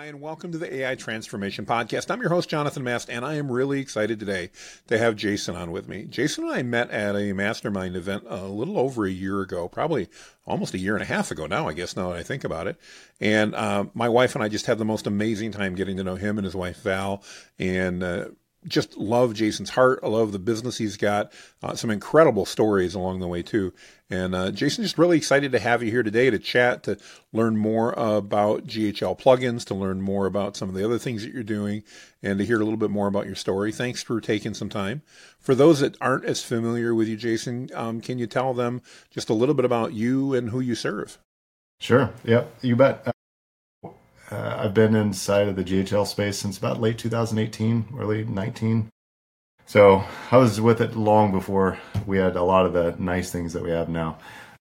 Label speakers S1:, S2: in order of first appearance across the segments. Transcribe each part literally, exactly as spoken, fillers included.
S1: Hi, and welcome to the A I Transformation Podcast. I'm your host, Jonathan Mast, and I am really excited today to have Jason on with me. Jason and I met at a mastermind event a little over a year ago, probably almost a year and a half ago now, I guess, now that I think about it. And uh, my wife and I just had the most amazing time getting to know him and his wife, Val, and uh, just love Jason's heart. I love the business he's got. Uh, some incredible stories along the way, too. And uh, Jason, just really excited to have you here today to chat, to learn more about G H L plugins, to learn more about some of the other things that you're doing, and to hear a little bit more about your story. Thanks for taking some time. For those that aren't as familiar with you, Jason, um, can you tell them just a little bit about you and who you serve?
S2: Sure. Yep. You bet. Uh, I've been inside of the G H L space since about late two thousand eighteen, early nineteen. So I was with it long before we had a lot of the nice things that we have now.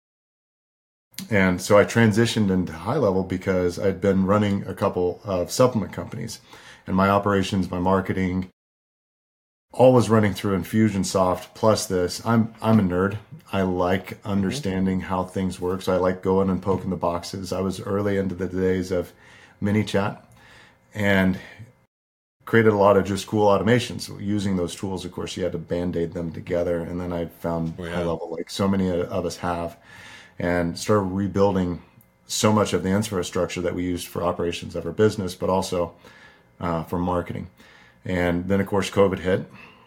S2: And so I transitioned into high level because I'd been running a couple of supplement companies, and my operations, my marketing, all was running through Infusionsoft. Plus this, I'm I'm a nerd. I like understanding how things work. So I like going and poking the boxes. I was early into the days of ManyChat and created a lot of just cool automations. So using those tools, of course, you had to band-aid them together. And then I found
S1: oh, yeah.
S2: high level, like so many of us have, and started rebuilding so much of the infrastructure that we used for operations of our business, but also uh, for marketing. And then, of course, COVID hit,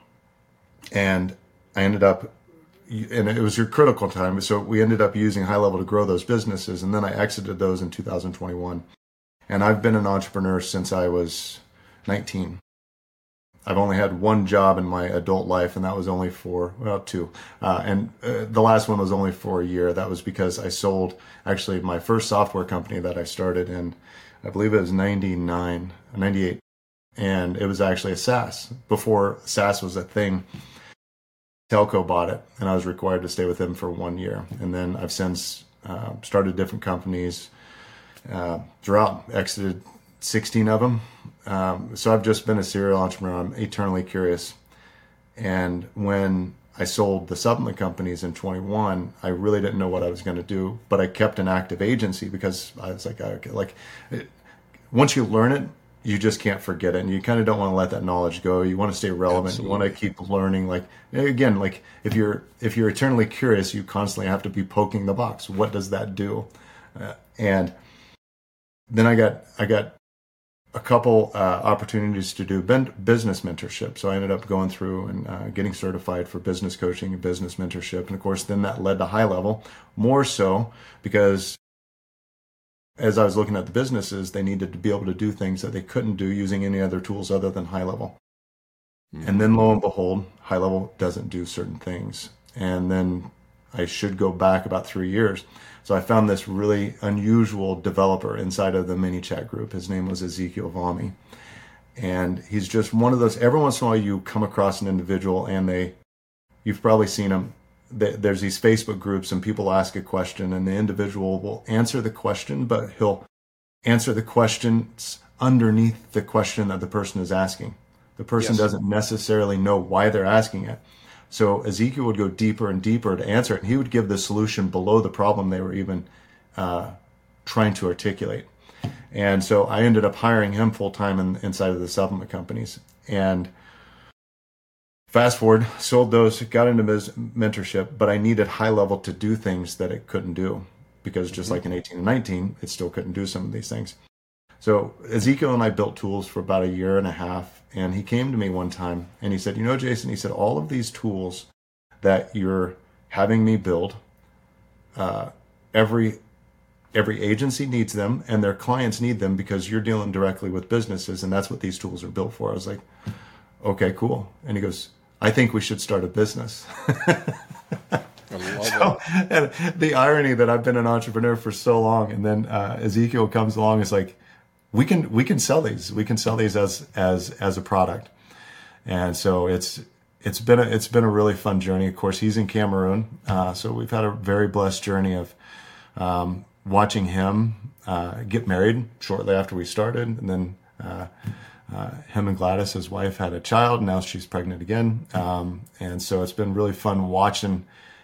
S2: and I ended up, and it was your critical time. So we ended up using high level to grow those businesses. And then I exited those in two thousand twenty-one. And I've been an entrepreneur since I was nineteen. I've only had one job in my adult life, and that was only for, well, two. Uh, and uh, the last one was only for a year. That was because I sold, actually, my first software company that I started in, I believe it was ninety-nine, ninety-eight. And it was actually a SaaS. Before SaaS was a thing, Telco bought it, and I was required to stay with them for one year. And then I've since uh, started different companies uh, throughout, exited sixteen of them. Um, so I've just been a serial entrepreneur. I'm eternally curious. And when I sold the supplement companies in twenty-one, I really didn't know what I was going to do, but I kept an active agency because I was like, okay, like it, once you learn it, you just can't forget it. And you kind of don't want to let that knowledge go. You want to stay relevant. Absolutely. You want to keep learning. Like, again, like if you're, if you're eternally curious, you constantly have to be poking the box. What does that do? Uh, and then I got, I got a couple uh, opportunities to do ben- business mentorship. So I ended up going through and uh, getting certified for business coaching and business mentorship. And of course, then that led to high level, more so because as I was looking at the businesses, they needed to be able to do things that they couldn't do using any other tools other than high level. Mm-hmm. And then lo and behold, high level doesn't do certain things. And then I should go back about three years. So I found this really unusual developer inside of the ManyChat group. His name was Ezekiel Vami. And he's just one of those, every once in a while you come across an individual and they, you've probably seen him. There's these Facebook groups and people ask a question and the individual will answer the question, but he'll answer the questions underneath the question that the person is asking. The person yes. doesn't necessarily know why they're asking it. So Ezekiel would go deeper and deeper to answer it, and he would give the solution below the problem they were even uh, trying to articulate. And so I ended up hiring him full-time in, inside of the supplement companies. And fast forward, sold those, got into mentorship, but I needed high level to do things that it couldn't do because just mm-hmm. like in eighteen and nineteen, it still couldn't do some of these things. So Ezekiel and I built tools for about a year and a half, and he came to me one time and he said, you know, Jason, he said, all of these tools that you're having me build, uh, every every agency needs them and their clients need them because you're dealing directly with businesses, and that's what these tools are built for. I was like, okay, cool. And he goes, I think we should start a business.
S1: I love
S2: so,
S1: it.
S2: And the irony that I've been an entrepreneur for so long, and then uh, Ezekiel comes along, is like, we can we can sell these. We can sell these as as as a product. And so it's it's been a, it's been a really fun journey. Of course, he's in Cameroon, uh, so we've had a very blessed journey of um, watching him uh, get married shortly after we started, and then. Uh, Uh, him and Gladys, his wife, had a child. Now she's pregnant again. Um, and so it's been really fun watching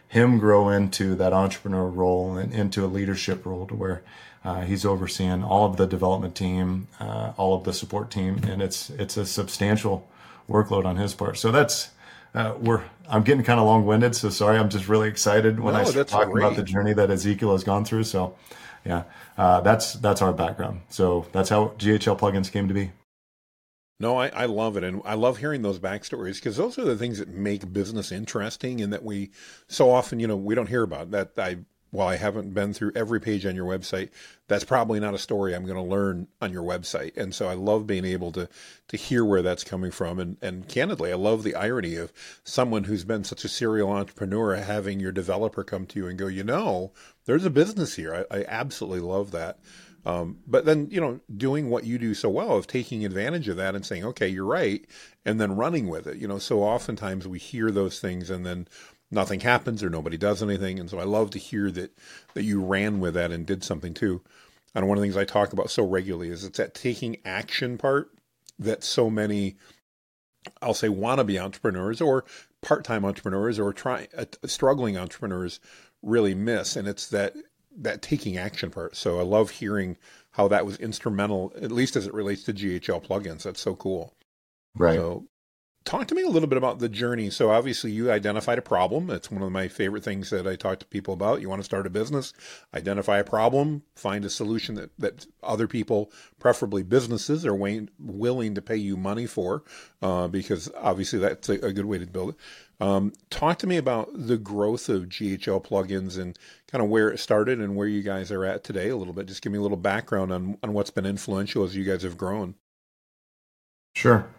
S2: him grow into that entrepreneur role and into a leadership role to where uh, he's overseeing all of the development team, uh, all of the support team, and it's it's a substantial workload on his part. So that's uh, we're I'm getting kind of long winded. So sorry, I'm just really excited when
S1: No,
S2: I start
S1: that's
S2: talking
S1: great.
S2: about the journey that Ezekiel has gone through. So yeah, uh, that's that's our background. So that's how G H L Plugins came to be.
S1: No, I, I love it. And I love hearing those backstories because those are the things that make business interesting and that we so often, you know, we don't hear about. That I, while I haven't been through every page on your website, that's probably not a story I'm going to learn on your website. And so I love being able to to hear where that's coming from. And, and candidly, I love the irony of someone who's been such a serial entrepreneur having your developer come to you and go, you know, there's a business here. I, I absolutely love that. Um, but then, you know, doing what you do so well of taking advantage of that and saying, okay, you're right, and then running with it. You know, so oftentimes we hear those things and then nothing happens or nobody does anything. And so I love to hear that that you ran with that and did something too. And one of the things I talk about so regularly is it's that taking action part that so many, I'll say, wannabe entrepreneurs or part-time entrepreneurs or try, uh, struggling entrepreneurs really miss. And it's that that taking action part. So I love hearing how that was instrumental, at least as it relates to G H L plugins. That's so cool.
S2: Right.
S1: So talk to me a little bit about the journey. So obviously you identified a problem. It's one of my favorite things that I talk to people about. You want to start a business, identify a problem, find a solution that, that other people, preferably businesses, are willing, willing to pay you money for, uh, because obviously that's a, a good way to build it. Um, talk to me about the growth of G H L plugins and kind of where it started and where you guys are at today a little bit. Just give me a little background on, on what's been influential as you guys have grown.
S2: Sure.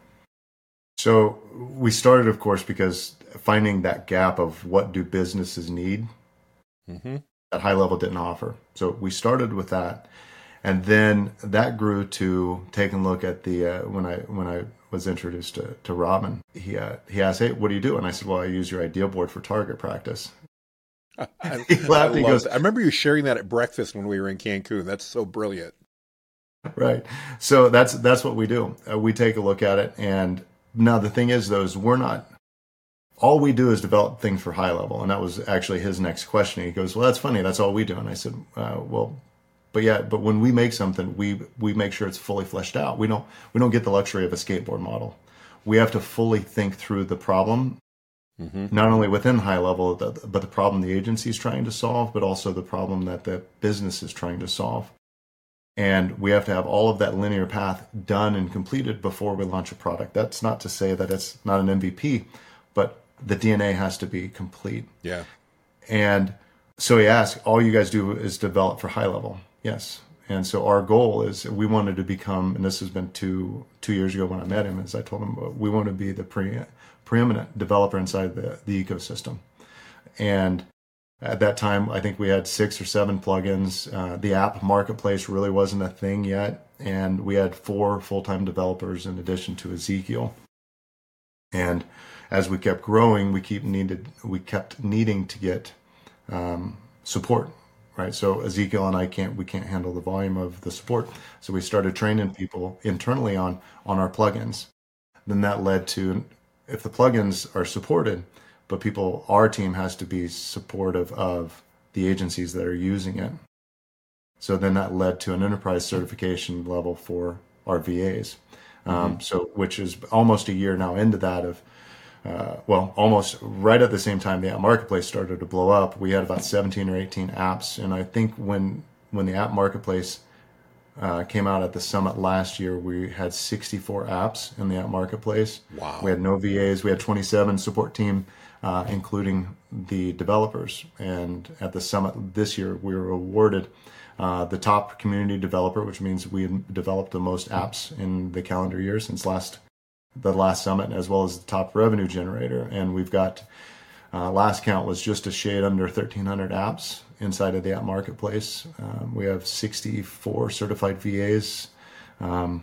S2: So we started, of course, because finding that gap of what do businesses need, mm-hmm. that High Level didn't offer. So we started with that. And then that grew to taking a look at the, uh, when I when I was introduced to, to Robin, he uh, he asked, hey, what do you do? And I said, well, I use your idea board for target practice.
S1: I,
S2: he laughed.
S1: I,
S2: he goes,
S1: I remember you sharing that at breakfast when we were in Cancun. That's so brilliant.
S2: Right. So that's that's what we do. Uh, we take a look at it. And now the thing is, though, is we're not, all we do is develop things for High Level. And that was actually his next question. He goes, well, that's funny. That's all we do. And I said, uh, well, But yeah, but when we make something, we we make sure it's fully fleshed out. We don't we don't get the luxury of a skateboard model. We have to fully think through the problem, mm-hmm. not only within High Level, but the problem the agency is trying to solve, but also the problem that the business is trying to solve. And we have to have all of that linear path done and completed before we launch a product. That's not to say that it's not an M V P, but the D N A has to be complete.
S1: Yeah.
S2: And so he asked, all you guys do is develop for High Level. Yes. And so our goal is we wanted to become, and this has been two two years ago when I met him, as I told him, we want to be the pre, preeminent developer inside the, the ecosystem. And at that time, I think we had six or seven plugins. Uh, the app marketplace really wasn't a thing yet. And we had four full-time developers in addition to Ezekiel. And as we kept growing, we keep needed we kept needing to get um, support. Right, so Ezekiel and I can't we can't handle the volume of the support, so we started training people internally on on our plugins. Then that led to, if the plugins are supported, but people, our team has to be supportive of the agencies that are using it. So then that led to an enterprise certification level for our V As. Mm-hmm. Um, so which is almost a year now into that of. Uh, well, almost right at the same time the app marketplace started to blow up, we had about seventeen or eighteen apps. And I think when when the app marketplace uh, came out at the summit last year, we had sixty-four apps in the app marketplace.
S1: Wow.
S2: We had no V As. We had twenty-seven support team, uh, including the developers. And at the summit this year, we were awarded uh, the top community developer, which means we had developed the most apps in the calendar year since last the last summit, as well as the top revenue generator. And we've got, uh, last count was just a shade under thirteen hundred apps inside of the app marketplace. Um, we have sixty-four certified V As, um,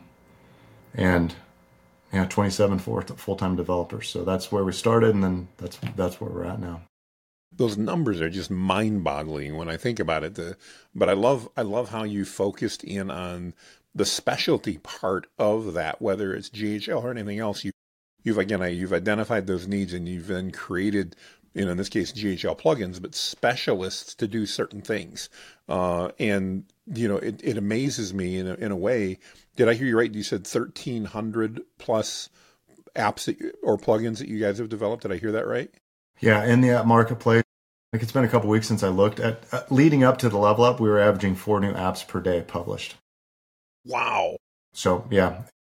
S2: and yeah, twenty-seven full-time developers. So that's where we started, and then that's that's where we're at now.
S1: Those numbers are just mind-boggling when I think about it. The, but I love I love how you focused in on the specialty part of that, whether it's G H L or anything else. You, you've again, you've identified those needs, and you've then created you know, in this case, G H L plugins, but specialists to do certain things. Uh, and, you know, it, it amazes me in a, in a way. Did I hear you right? You said thirteen hundred plus apps that you, or plugins that you guys have developed. Did I hear that right?
S2: Yeah, in the app marketplace, like it's been a couple weeks since I looked at, uh, leading up to the level up, we were averaging four new apps per day published.
S1: Wow.
S2: So, yeah.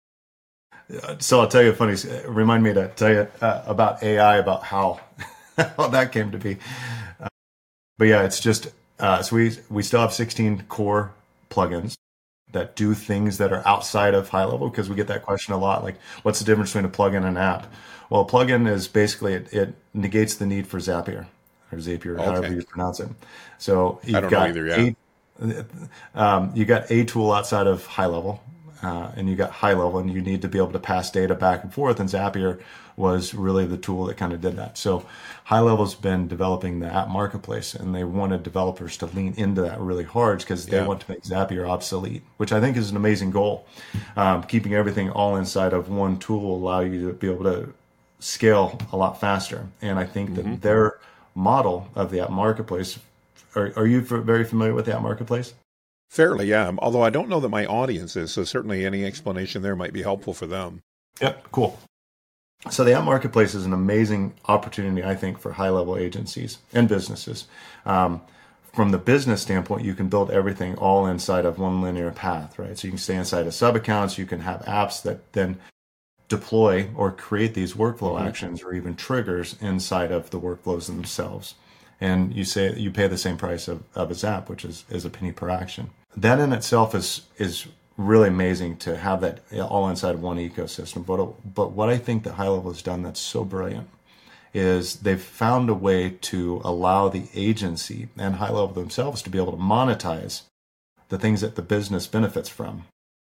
S2: So I'll tell you a funny, remind me to tell you uh, about A I, about how, how that came to be. Uh, but yeah, it's just, uh, so we, we still have sixteen core plugins that do things that are outside of high level, because we get that question a lot. Like, what's the difference between a plugin and an app? Well, a plugin is basically, it, it negates the need for Zapier, or Zapier, okay, however you pronounce it. So you've
S1: I don't
S2: got
S1: know either, yeah.
S2: a, um, you got a tool outside of high level, uh, and you got high level, and you need to be able to pass data back and forth. And Zapier was really the tool that kind of did that. So high level's been developing the app marketplace, and they wanted developers to lean into that really hard because they yeah. want to make Zapier obsolete, which I think is an amazing goal. Um, keeping everything all inside of one tool will allow you to be able to scale a lot faster. And I think that mm-hmm. their model of the app marketplace, are, are you very familiar with the app marketplace?
S1: Fairly, yeah. Although I don't know that my audience is, so certainly any explanation there might be helpful for them.
S2: Yep, cool. So the app marketplace is an amazing opportunity, I think, for high-level agencies and businesses. Um, from the business standpoint, you can build everything all inside of one linear path, right? So you can stay inside of sub-accounts. You can have apps that then deploy or create these workflow mm-hmm. actions or even triggers inside of the workflows themselves. And you say you pay the same price of, of its app, which is, is a penny per action. That in itself is is really amazing to have that all inside of one ecosystem. But but what I think that High Level has done that's so brilliant is they've found a way to allow the agency and High Level themselves to be able to monetize the things that the business benefits from.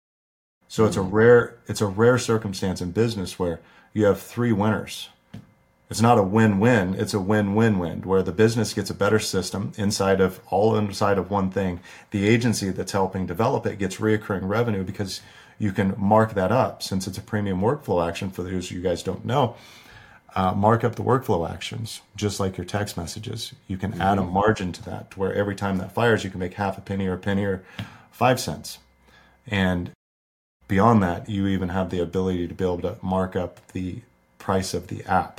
S2: So it's a rare it's a rare circumstance in business where you have three winners. It's not a win-win, it's a win-win-win, where the business gets a better system inside of all inside of one thing. The agency that's helping develop it gets reoccurring revenue because you can mark that up. Since it's a premium workflow action, for those of you guys don't know, uh, mark up the workflow actions, just like your text messages. You can mm-hmm. add a margin to that, to where every time that fires, you can make half a penny or a penny or five cents. And beyond that, you even have the ability to be able to mark up the price of the app.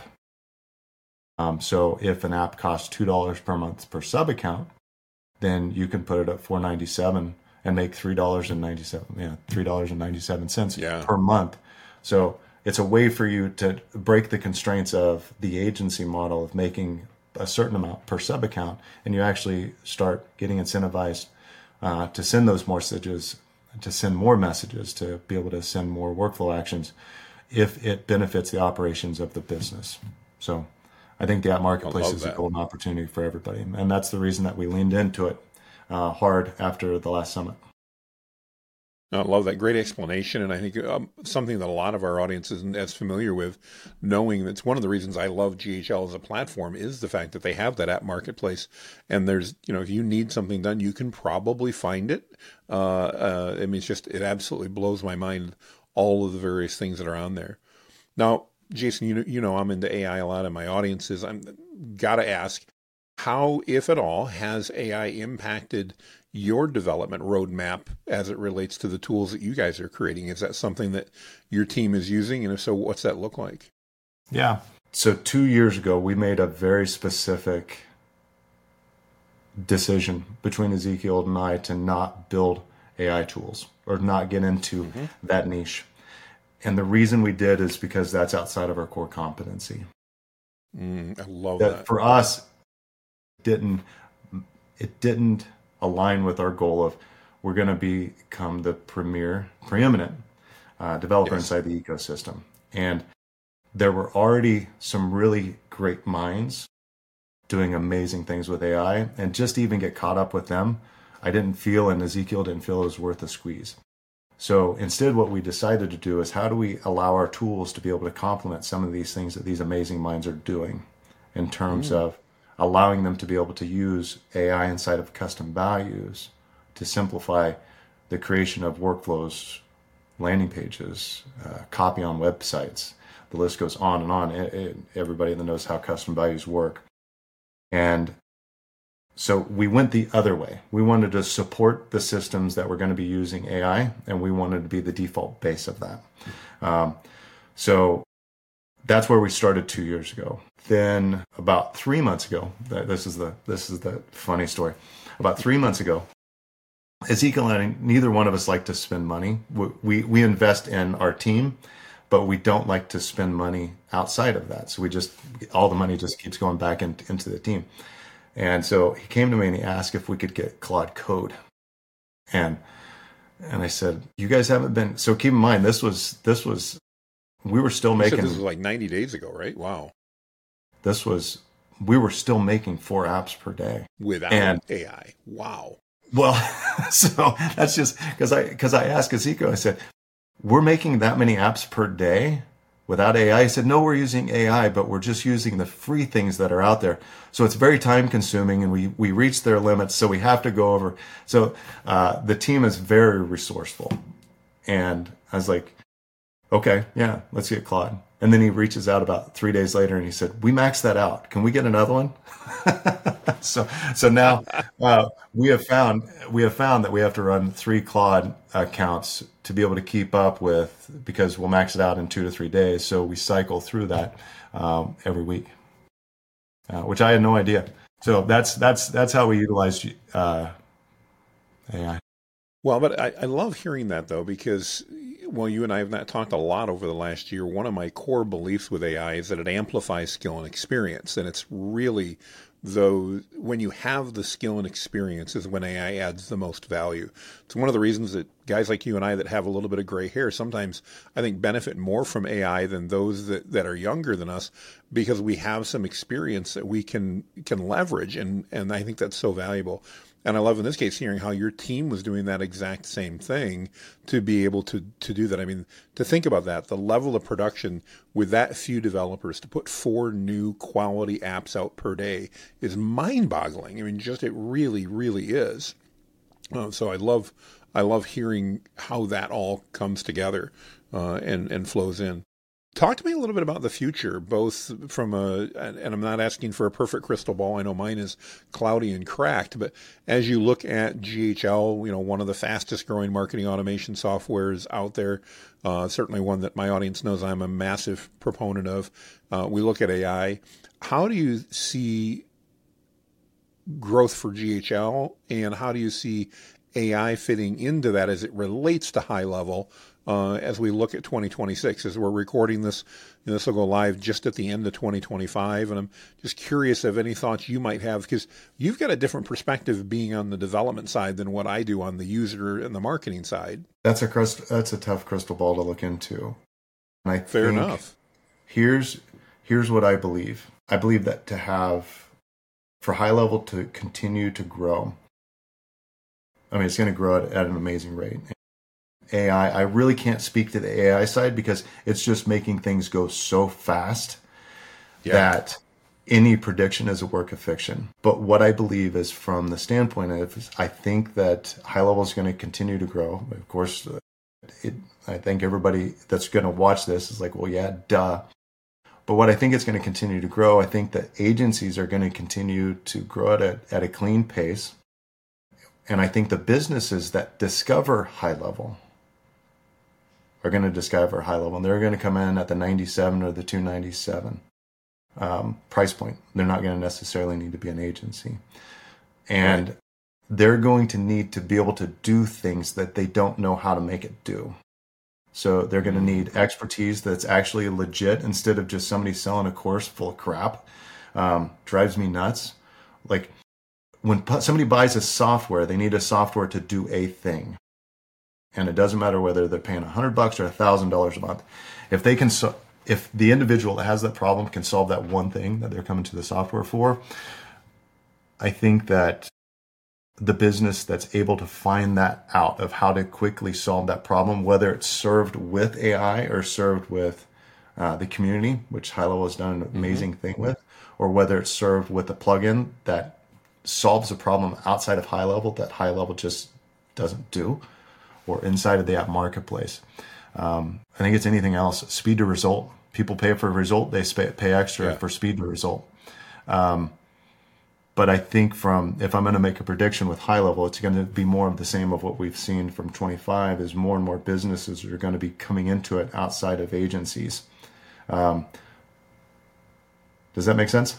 S2: Um, so if an app costs two dollars per month per sub account, then you can put it at four ninety-seven and make three dollars and ninety-seven yeah three dollars and ninety-seven cents yeah. per month. So it's a way for you to break the constraints of the agency model of making a certain amount per sub account, and you actually start getting incentivized uh, to send those more messages, to send more messages, to be able to send more workflow actions if it benefits the operations of the business. So I think the app marketplace is that. a golden opportunity for everybody. And that's the reason that we leaned into it uh, hard after the last summit.
S1: I love that. Great explanation. And I think um, something that a lot of our audience isn't as familiar with, knowing that's one of the reasons I love G H L as a platform, is the fact that they have that app marketplace. And there's, you know, if you need something done, you can probably find it. Uh, uh, I mean, it's just, it absolutely blows my mind, all of the various things that are on there. Now, Jason, you know, you know I'm into A I a lot, and my audience is, I'm got to ask, how, if at all, has A I impacted your development roadmap as it relates to the tools that you guys are creating? Is that something that your team is using? And if so, what's that look like?
S2: Yeah. So two years ago, we made a very specific decision between Ezekiel and I to not build A I tools or not get into mm-hmm. that niche. And the reason we did is because that's outside of our core competency.
S1: Mm, I love
S2: that.
S1: that.
S2: For us, didn't it didn't align with our goal of we're going to become the premier, preeminent uh, developer yes. inside the ecosystem. And there were already some really great minds doing amazing things with A I, and just even get caught up with them, I didn't feel, and Ezekiel didn't feel it was worth a squeeze. So instead, what we decided to do is how do we allow our tools to be able to complement some of these things that these amazing minds are doing in terms mm. of allowing them to be able to use A I inside of custom values to simplify the creation of workflows, landing pages, uh, copy on websites. The list goes on and on. It, it, everybody that knows how custom values work And so we went the other way. We wanted to support the systems that were going to be using A I, and we wanted to be the default base of that. Um, so that's where we started two years ago. Then about three months ago, this is the this is the funny story. About three months ago, Ezekiel and I, neither one of us like to spend money. We, we we invest in our team, but we don't like to spend money outside of that. So we just all the money just keeps going back in, into the team. And so he came to me and he asked if we could get Claude Code. And and I said, you guys haven't been, so keep in mind, this was, this was, we were still
S1: you
S2: making.
S1: said this was like ninety days ago, right? Wow.
S2: This was, we were still making four apps per day.
S1: Without
S2: and,
S1: A I. Wow.
S2: Well, so that's just, because I, because I asked Ezekiel, I said, we're making that many apps per day without A I? He said, no, we're using A I, but we're just using the free things that are out there. So it's very time consuming and we, we reach their limits. So we have to go over. So uh, the team is very resourceful. And I was like, okay, yeah, let's get Claude. And then he reaches out about three days later and he said, we maxed that out. Can we get another one? so so now uh, we have found we have found that we have to run three Claude accounts to be able to keep up with, because we'll max it out in two to three days. So we cycle through that um, every week, uh, which I had no idea. So that's that's that's how we utilize uh, A I.
S1: Well, but I, I love hearing that, though, because, well, you and I have not talked a lot over the last year. One of my core beliefs with A I is that it amplifies skill and experience. And it's really, though, when you have the skill and experience is when A I adds the most value. It's one of the reasons that guys like you and I that have a little bit of gray hair sometimes, I think, benefit more from A I than those that, that are younger than us, because we have some experience that we can can leverage. And, and I think that's so valuable. And I love in this case hearing how your team was doing that exact same thing to be able to, to do that. I mean, to think about that, the level of production with that few developers to put four new quality apps out per day is mind-boggling. I mean, just it really, really is. Uh, so I love I love hearing how that all comes together uh, and, and flows in. Talk to me a little bit about the future, both from a, and I'm not asking for a perfect crystal ball. I know mine is cloudy and cracked, but as you look at G H L, you know, one of the fastest growing marketing automation softwares out there, uh, certainly one that my audience knows I'm a massive proponent of. Uh, we look at A I. How do you see growth for G H L, and how do you see A I fitting into that as it relates to high level? Uh, as we look at twenty twenty-six, as we're recording this, you know, this will go live just at the end of twenty twenty-five. And I'm just curious of any thoughts you might have, because you've got a different perspective being on the development side than what I do on the user and the marketing side.
S2: That's a crust, that's a tough crystal ball to look into. And I
S1: Fair
S2: think
S1: enough.
S2: Here's, here's what I believe. I believe that to have, for high level to continue to grow, I mean, it's going to grow at, at an amazing rate. A I, I really can't speak to the A I side because it's just making things go so fast yeah. that any prediction is a work of fiction. But what I believe is, from the standpoint of, I think that high level is going to continue to grow. Of course, it, I think everybody that's going to watch this is like, well, yeah, duh. But what I think it's going to continue to grow, I think that agencies are going to continue to grow at a, at a clean pace. And I think the businesses that discover high level are going to discover high level, and they're going to come in at the ninety-seven or the two ninety-seven um, price point. They're not going to necessarily need to be an agency. And right. they're going to need to be able to do things that they don't know how to make it do. So they're going to need expertise that's actually legit, instead of just somebody selling a course full of crap. Um, drives me nuts. Like, when somebody buys a software, they need a software to do a thing. And it doesn't matter whether they're paying a hundred bucks or a thousand dollars a month. If they can, so, if the individual that has that problem can solve that one thing that they're coming to the software for, I think that the business that's able to find that out of how to quickly solve that problem, whether it's served with A I or served with uh, the community, which High Level has done an amazing mm-hmm. thing with, or whether it's served with a plugin that solves a problem outside of High Level that High Level just doesn't do, or inside of the app marketplace. Um, I think it's anything else. Speed to result. People pay for a result. They pay extra yeah. for speed to result. Um, But I think from, if I'm going to make a prediction with high level, it's going to be more of the same of what we've seen from twenty-five, is more and more businesses are going to be coming into it outside of agencies. Um, does that make sense?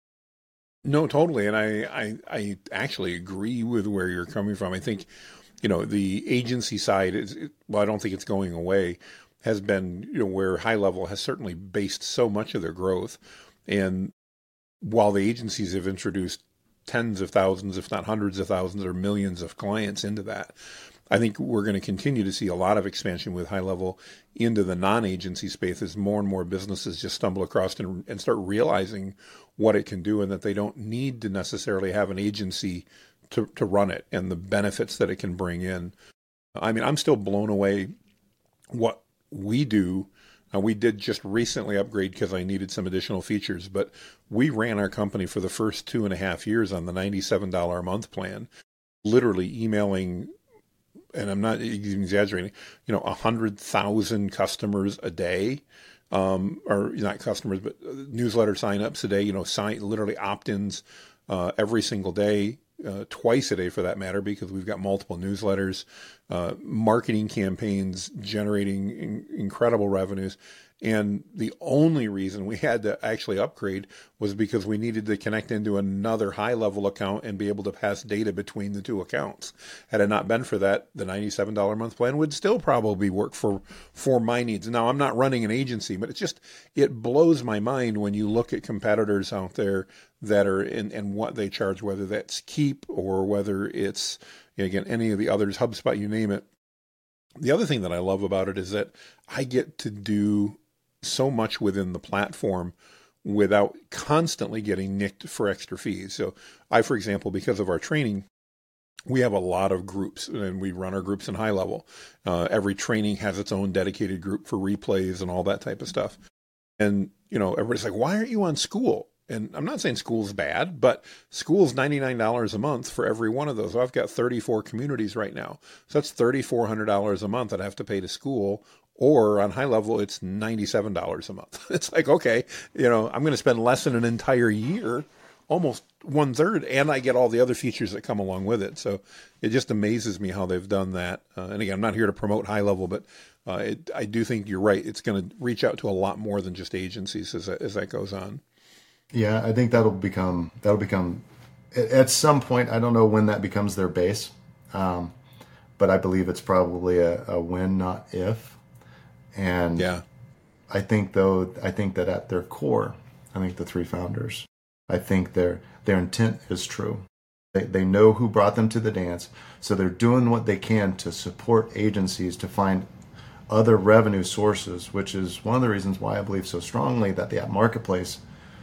S1: No, totally. And I, I, I actually agree with where you're coming from. I think, you know, the agency side is, well, I don't think it's going away, has been, you know, where high level has certainly based so much of their growth. And while the agencies have introduced tens of thousands, if not hundreds of thousands or millions of clients into that, I think we're going to continue to see a lot of expansion with high level into the non-agency space as more and more businesses just stumble across and, and start realizing what it can do, and that they don't need to necessarily have an agency to, to run it, and the benefits that it can bring in. I mean, I'm still blown away what we do. Uh, we did just recently upgrade because I needed some additional features, but we ran our company for the first two and a half years on the ninety-seven dollars a month plan, literally emailing, and I'm not even exaggerating, you know, one hundred thousand customers a day, um, or not customers, but newsletter signups a day, you know, sign, literally opt-ins uh, every single day, uh, twice a day for that matter, because we've got multiple newsletters, uh, marketing campaigns generating in- incredible revenues. And the only reason we had to actually upgrade was because we needed to connect into another high-level account and be able to pass data between the two accounts. Had it not been for that, the ninety-seven dollars a month plan would still probably work for, for my needs. Now, I'm not running an agency, but it's just, it blows my mind when you look at competitors out there that are in, and what they charge, whether that's Keep or whether it's, you know, again, any of the others, HubSpot, you name it. The other thing that I love about it is that I get to do so much within the platform without constantly getting nicked for extra fees. So I, for example, because of our training, we have a lot of groups, and we run our groups in high level. Uh, every training has its own dedicated group for replays and all that type of stuff. And, you know, everybody's like, why aren't you on School? And I'm not saying School's bad, but School's ninety-nine dollars a month for every one of those. So I've got thirty-four communities right now. So that's three thousand four hundred dollars a month that I have to pay to School. Or on high level, it's ninety-seven dollars a month. It's like, okay, you know, I'm going to spend less than an entire year, almost one third, and I get all the other features that come along with it. So it just amazes me how they've done that. Uh, and again, I'm not here to promote high level, but uh, it, I do think you're right. It's going to reach out to a lot more than just agencies as that, as that goes on.
S2: Yeah, I think that'll become, that'll become, at some point, I don't know when that becomes their base, um, but I believe it's probably a, a when, not if. And
S1: yeah,
S2: I think though, I think that at their core, I think the three founders, I think their their intent is true. They they know who brought them to the dance, so they're doing what they can to support agencies to find other revenue sources, which is one of the reasons why I believe so strongly that the app marketplace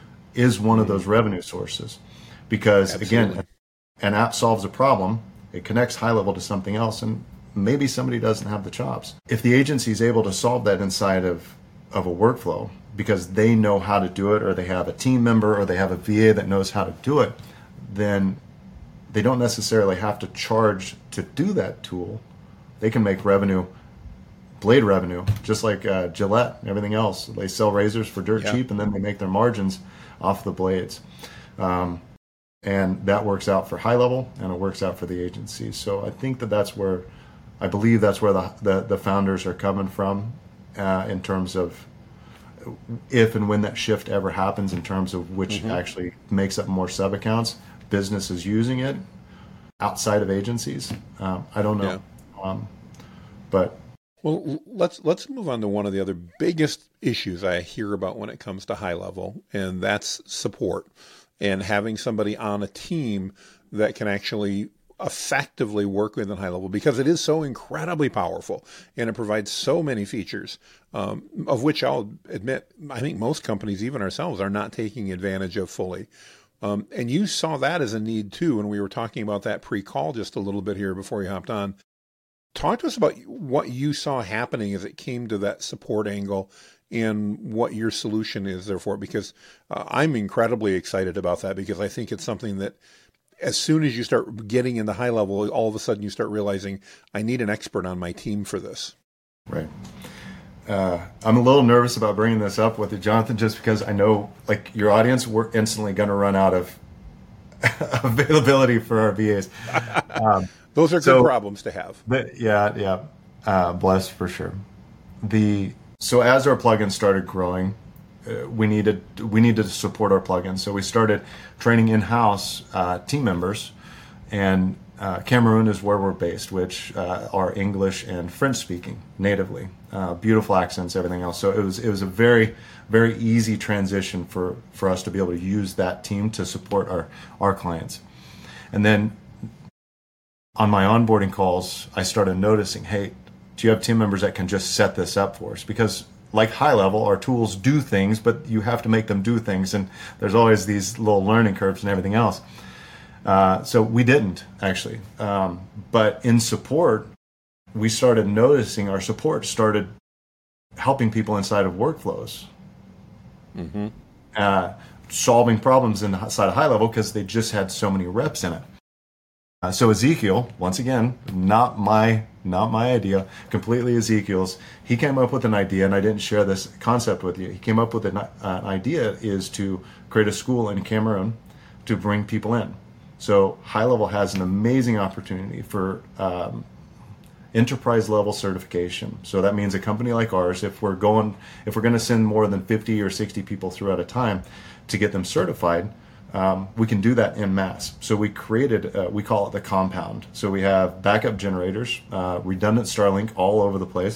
S2: is one of those revenue sources. Because
S1: Absolutely.
S2: again, an app solves a problem, it connects high level to something else, and maybe somebody doesn't have the chops. If the agency is able to solve that inside of, of a workflow because they know how to do it, or they have a team member, or they have a V A that knows how to do it, then they don't necessarily have to charge to do that tool. They can make revenue, blade revenue, just like uh, Gillette and everything else. They sell razors for dirt
S1: Yeah.
S2: cheap, and then they make their margins off the blades. Um, and that works out for high level, and it works out for the agencies. So I think that that's where, I believe that's where the the, the founders are coming from uh, in terms of if and when that shift ever happens, in terms of which mm-hmm. actually makes up more sub accounts, businesses using it outside of agencies. Um, I don't know, yeah. um, but
S1: well, let's let's move on to one of the other biggest issues I hear about when it comes to high level, and that's support and having somebody on a team that can actually effectively work within high level, because it is so incredibly powerful and it provides so many features, um, of which I'll admit, I think most companies, even ourselves, are not taking advantage of fully. Um, and you saw that as a need too, when we were talking about that pre-call just a little bit here before you hopped on. Talk to us about what you saw happening as it came to that support angle and what your solution is there for it, because uh, I'm incredibly excited about that, because I think it's something that as soon as you start getting in the high level, all of a sudden you start realizing I need an expert on my team for this.
S2: Right. Uh, I'm a little nervous about bringing this up with you, Jonathan, just because I know, like, your audience, we're instantly going to run out of availability for our V As. Um,
S1: Those are
S2: so,
S1: good problems to have.
S2: But yeah, yeah, uh, blessed for sure. The so as our plugins started growing, uh, we needed we needed to support our plugins. So we started training in-house uh, team members, and uh, Cameroon is where we're based, which uh, are English and French speaking natively. Uh, beautiful accents, everything else. So it was it was a very very easy transition for, for us to be able to use that team to support our our clients. And then on my onboarding calls, I started noticing, hey, do you have team members that can just set this up for us? Because like high level, our tools do things, but you have to make them do things. And there's always these little learning curves and everything else. Uh, so we didn't actually. Um, but in support, we started noticing our support started helping people inside of workflows. Mm-hmm. Uh, solving problems inside of high level because they just had so many reps in it. Uh, so Ezekiel, once again, not my not my idea, completely Ezekiel's. He came up with an idea, and I didn't share this concept with you. He came up with an, uh, an idea is to create a school in Cameroon to bring people in. So High Level has an amazing opportunity for um, enterprise level certification. So that means a company like ours, if we're going, if we're going to send more than fifty or sixty people throughout a time to get them certified, Um, we can do that en masse. So we created, uh, we call it the compound. So we have backup generators, uh, redundant Starlink all over the place.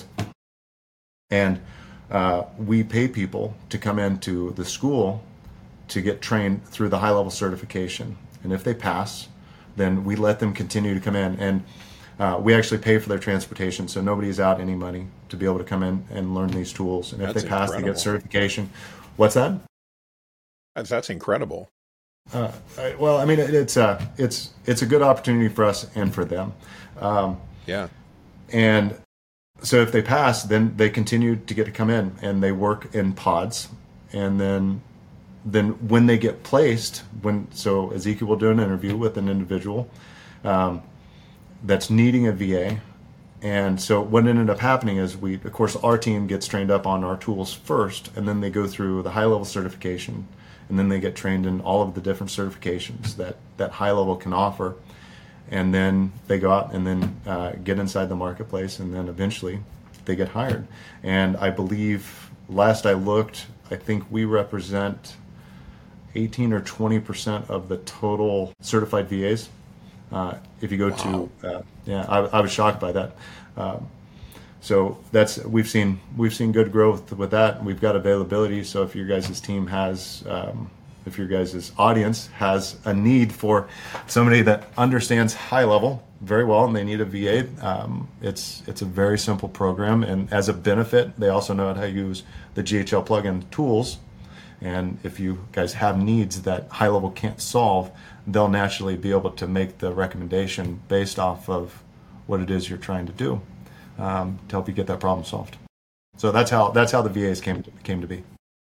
S2: And uh, we pay people to come into the school to get trained through the high level certification. And if they pass, then we let them continue to come in. And uh, we actually pay for their transportation. So nobody's out any money to be able to come in and learn these tools. And if
S1: That's
S2: they pass,
S1: incredible.
S2: they get certification. What's that?
S1: That's, that's incredible.
S2: Uh, I, well, I mean, it, it's a it's it's a good opportunity for us and for them. Um,
S1: yeah.
S2: And so if they pass, then they continue to get to come in and they work in pods. And then then when they get placed, when so Ezekiel will do an interview with an individual um, that's needing a V A. And so what ended up happening is we, of course, our team gets trained up on our tools first, and then they go through the high level certification. And then they get trained in all of the different certifications that, that high level can offer. And then they go out and then uh, get inside the marketplace, and then eventually they get hired. And I believe, last I looked, I think we represent eighteen or twenty percent of the total certified V As. Uh, if you go wow. to, uh, yeah, I, I was shocked by that. Um, So that's we've seen we've seen good growth with that. We've got availability. So if your guys' team has, um, if your guys' audience has a need for somebody that understands high level very well and they need a V A, um, it's it's a very simple program. And as a benefit, they also know how to use the G H L plugin tools. And if you guys have needs that high level can't solve, they'll naturally be able to make the recommendation based off of what it is you're trying to do. Um, to help you get that problem solved. So that's how that's how the V As came to, came to be.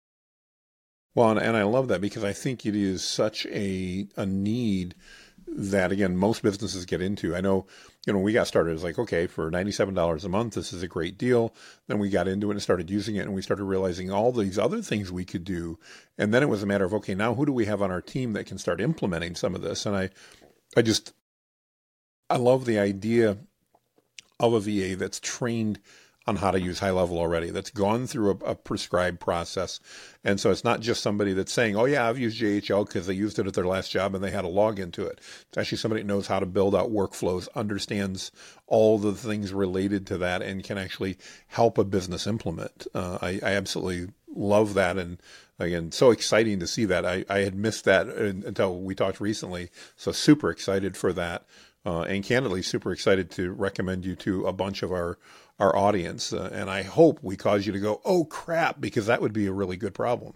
S1: Well, and, and I love that because I think it is such a a need that, again, most businesses get into. I know, you know, we got started as like, okay, for ninety-seven dollars a month, this is a great deal. Then we got into it and started using it, and we started realizing all these other things we could do. And then it was a matter of, okay, now who do we have on our team that can start implementing some of this? And I, I just, I love the idea of a V A that's trained on how to use high level already, that's gone through a, a prescribed process. And so it's not just somebody that's saying, oh yeah, I've used J H L because they used it at their last job and they had a log into it. It's actually somebody that knows how to build out workflows, understands all the things related to that, and can actually help a business implement. Uh, I, I absolutely love that. And again, so exciting to see that. I, I had missed that until we talked recently. So super excited for that. Uh, and candidly, super excited to recommend you to a bunch of our, our audience. Uh, and I hope we cause you to go, oh, crap, because that would be a really good problem.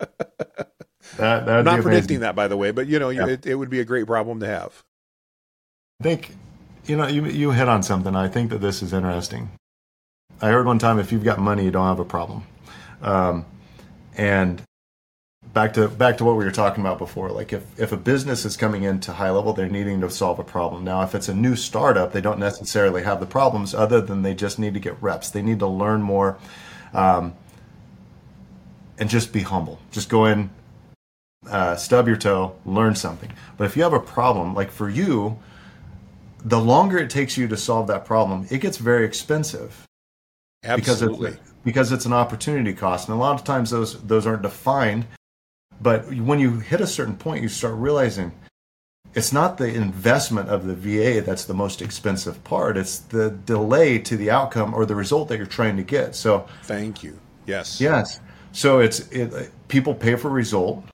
S2: that,
S1: I'm not predicting that, by the way, but, you know, yeah. it, it would be a great problem to have.
S2: I think, you know, you, you hit on something. I think that this is interesting. I heard one time, if you've got money, you don't have a problem. Um, and Back to back to what we were talking about before. Like if, if a business is coming into high level, they're needing to solve a problem. Now, if it's a new startup, they don't necessarily have the problems other than they just need to get reps. They need to learn more um, and just be humble. Just go in, uh, stub your toe, learn something. But if you have a problem, like for you, the longer it takes you to solve that problem, it gets very expensive.
S1: Absolutely.
S2: Because it's, because it's an opportunity cost. And a lot of times those those aren't defined. But when you hit a certain point, you start realizing it's not the investment of the V A that's the most expensive part. It's the delay to the outcome or the result that you're trying to get. So
S1: thank you. Yes.
S2: Yes. So it's it, people pay for result,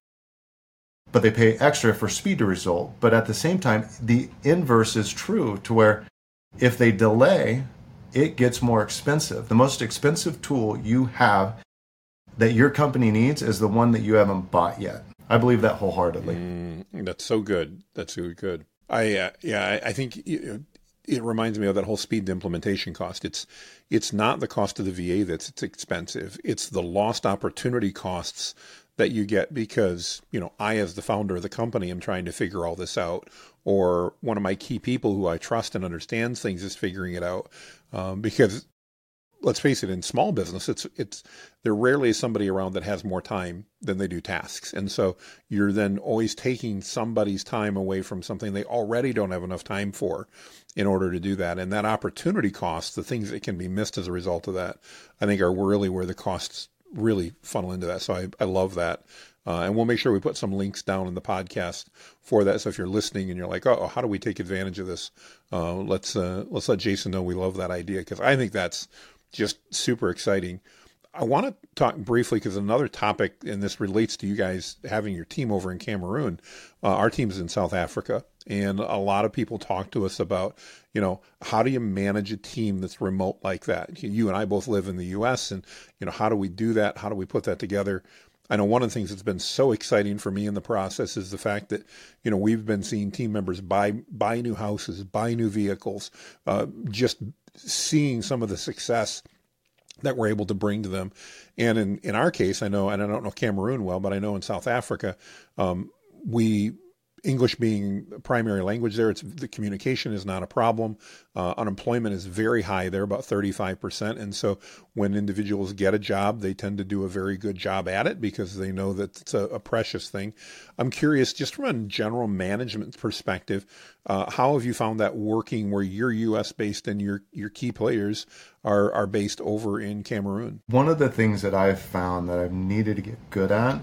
S2: but they pay extra for speed to result. But at the same time, the inverse is true to where if they delay, it gets more expensive. The most expensive tool you have that your company needs is the one that you haven't bought yet. I believe that wholeheartedly.
S1: Mm, that's so good. That's so good. I uh, yeah, I, I think it, it reminds me of that whole speed to implementation cost. It's it's not the cost of the V A that's it's expensive. It's the lost opportunity costs that you get because, you know, I, as the founder of the company, am trying to figure all this out, or one of my key people who I trust and understands things is figuring it out. Um, because let's face it, in small business, it's it's there rarely is somebody around that has more time than they do tasks. And so you're then always taking somebody's time away from something they already don't have enough time for in order to do that. And that opportunity cost, the things that can be missed as a result of that, I think are really where the costs really funnel into that. So I, I love that. Uh, and we'll make sure we put some links down in the podcast for that. So if you're listening and you're like, oh, how do we take advantage of this? Uh, let's uh, let's let Jason know we love that idea, because I think that's just super exciting. I want to talk briefly, because another topic, and this relates to you guys having your team over in Cameroon. Uh, our team's in South Africa, and a lot of people talk to us about, you know, how do you manage a team that's remote like that? You and I both live in the U S, and, you know, how do we do that? How do we put that together? I know one of the things that's been so exciting for me in the process is the fact that, you know, we've been seeing team members buy buy new houses, buy new vehicles, uh, just seeing some of the success that we're able to bring to them. And in, in our case, I know, and I don't know Cameroon well, but I know in South Africa, um, we English being the primary language there, it's the communication is not a problem. Uh, unemployment is very high there, about thirty-five percent. And so when individuals get a job, they tend to do a very good job at it because they know that it's a, a precious thing. I'm curious, just from a general management perspective, uh, how have you found that working where you're U S based and your, your key players are, are based over in Cameroon?
S2: One of the things that I've found that I've needed to get good at,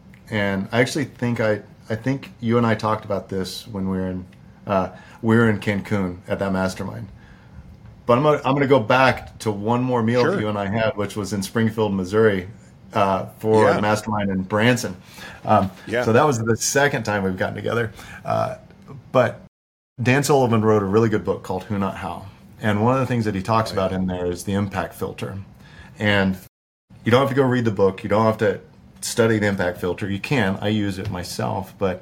S2: and I actually think I, I think you and I talked about this when we were in uh, we were in Cancun at that mastermind. But I'm gonna, I'm gonna go back to one more meal
S1: Sure.
S2: that you and I had, which was in Springfield, Missouri, uh, for
S1: Yeah.
S2: the mastermind in Branson. Um,
S1: Yeah.
S2: So that was the second time we've gotten together. Uh, but Dan Sullivan wrote a really good book called Who Not How, and one of the things that he talks
S1: Oh, yeah.
S2: about in there is the impact filter. And you don't have to go read the book. You don't have to study the impact filter. You can. I use it myself, but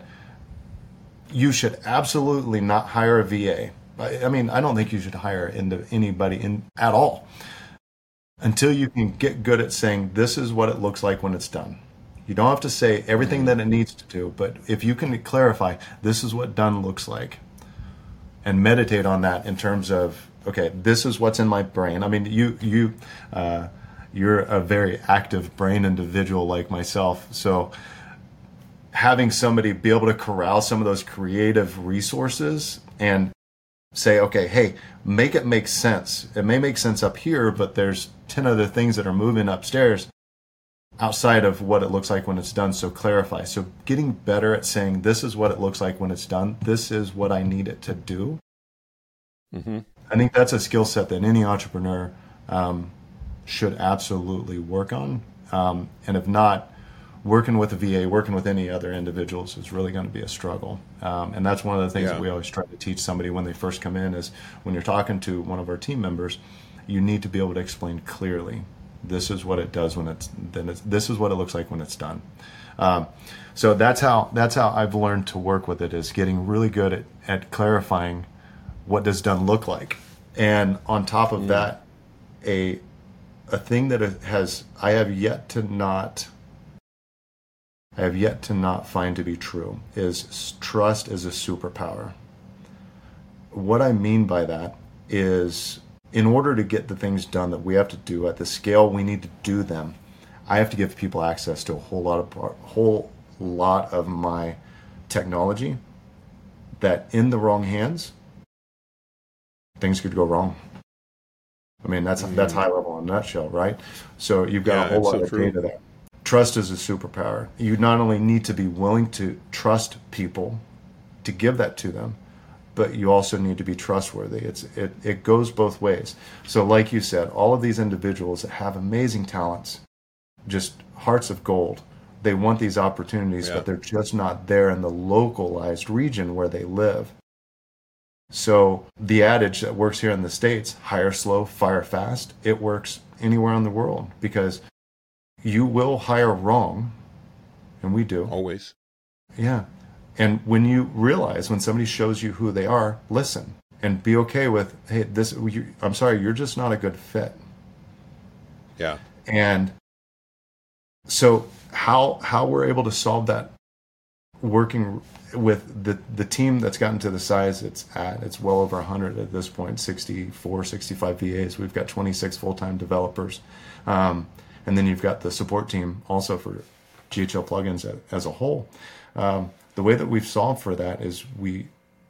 S2: you should absolutely not hire a V A. I, I mean, I don't think you should hire into anybody in at all until you can get good at saying this is what it looks like when it's done. You don't have to say everything that it needs to do, but if you can clarify this is what done looks like, and meditate on that in terms of, okay, this is what's in my brain. I mean, you you. Uh, You're a very active brain individual like myself. So having somebody be able to corral some of those creative resources and say, okay, hey, make it make sense. It may make sense up here, but there's ten other things that are moving upstairs outside of what it looks like when it's done. So clarify. So getting better at saying, this is what it looks like when it's done. This is what I need it to do.
S1: Mm-hmm.
S2: I think that's a skill set that any entrepreneur um, should absolutely work on. Um, and if not, working with a V A, working with any other individuals is really going to be a struggle. Um, and that's one of the things
S1: Yeah.
S2: that we always try to teach somebody when they first come in is when you're talking to one of our team members, you need to be able to explain clearly, this is what it does when it's, then it's this is what it looks like when it's done. Um, so that's how, that's how I've learned to work with it, is getting really good at, at clarifying what does done look like. And on top of
S1: Mm.
S2: that, a a thing that has I have yet to not I have yet to not find to be true is trust is a superpower. What I mean by that is, in order to get the things done that we have to do at the scale we need to do them, I have to give people access to a whole lot of whole a lot of my technology that in the wrong hands, things could go wrong. I mean, that's mm. that's high level in a nutshell, right? So you've got yeah, a whole lot so of true. data there. Trust is a superpower. You not only need to be willing to trust people to give that to them, but you also need to be trustworthy. It's it, it goes both ways. So like you said, all of these individuals that have amazing talents, just hearts of gold, they want these opportunities, yeah. but they're just not there in the localized region where they live. So the adage that works here in the States, hire slow, fire fast, it works anywhere in the world, because you will hire wrong, and we do.
S1: Always.
S2: Yeah. And when you realize, when somebody shows you who they are, listen and be okay with, hey, this, you, I'm sorry, you're just not a good fit.
S1: Yeah.
S2: And so how how we're able to solve that, working with the the team that's gotten to the size it's at, it's well over one hundred at this point, sixty-four, sixty-five V As. We've got twenty-six full-time developers. Um, and then you've got the support team also for G H L plugins as, as a whole. Um, the way that we've solved for that is we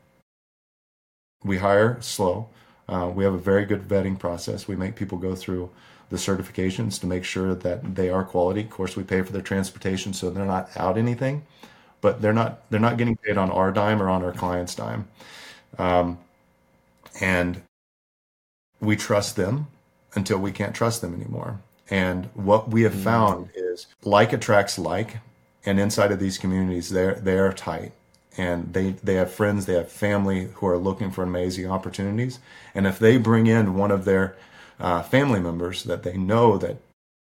S2: we hire slow. Uh, we have a very good vetting process. We make people go through the certifications to make sure that they are quality. Of course, we pay for their transportation, so they're not out anything, but they're not they're not getting paid on our dime or on our client's dime. Um, and we trust them until we can't trust them anymore. And what we have found is like attracts like, and inside of these communities, they're they are tight, and they they have friends, they have family who are looking for amazing opportunities. And if they bring in one of their uh, family members that they know that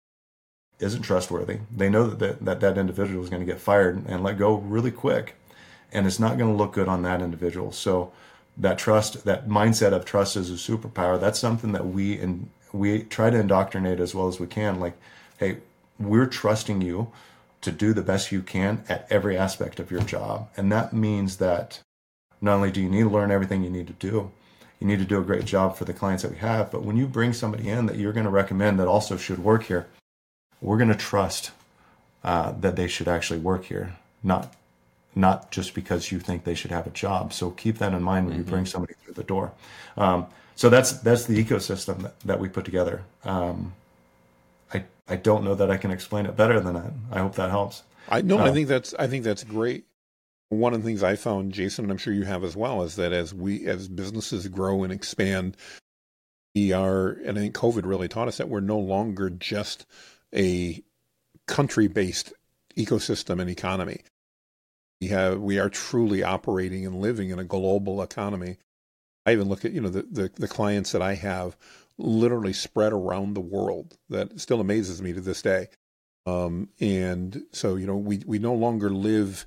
S2: isn't trustworthy, they know that that, that, that individual is going to get fired and let go really quick, and it's not going to look good on that individual. So that trust, that mindset of trust is a superpower. That's something that we and we try to indoctrinate as well as we can. Like, hey, we're trusting you to do the best you can at every aspect of your job. And that means that not only do you need to learn everything you need to do, you need to do a great job for the clients that we have, but when you bring somebody in that you're going to recommend that also should work here, we're going to trust uh, that they should actually work here, not not just because you think they should have a job. So keep that in mind when mm-hmm. you bring somebody through the door. Um, so that's that's the ecosystem that, that we put together. Um, I I don't know that I can explain it better than that. I hope that helps.
S1: I no, uh, I think that's I think that's great. One of the things I found, Jason, and I'm sure you have as well, is that as we as businesses grow and expand, we are, and I think COVID really taught us that we're no longer just a country-based ecosystem and economy. We have we are truly operating and living in a global economy. I even look at, you know, the, the, the clients that I have literally spread around the world. That still amazes me to this day. Um, and so, you know, we, we no longer live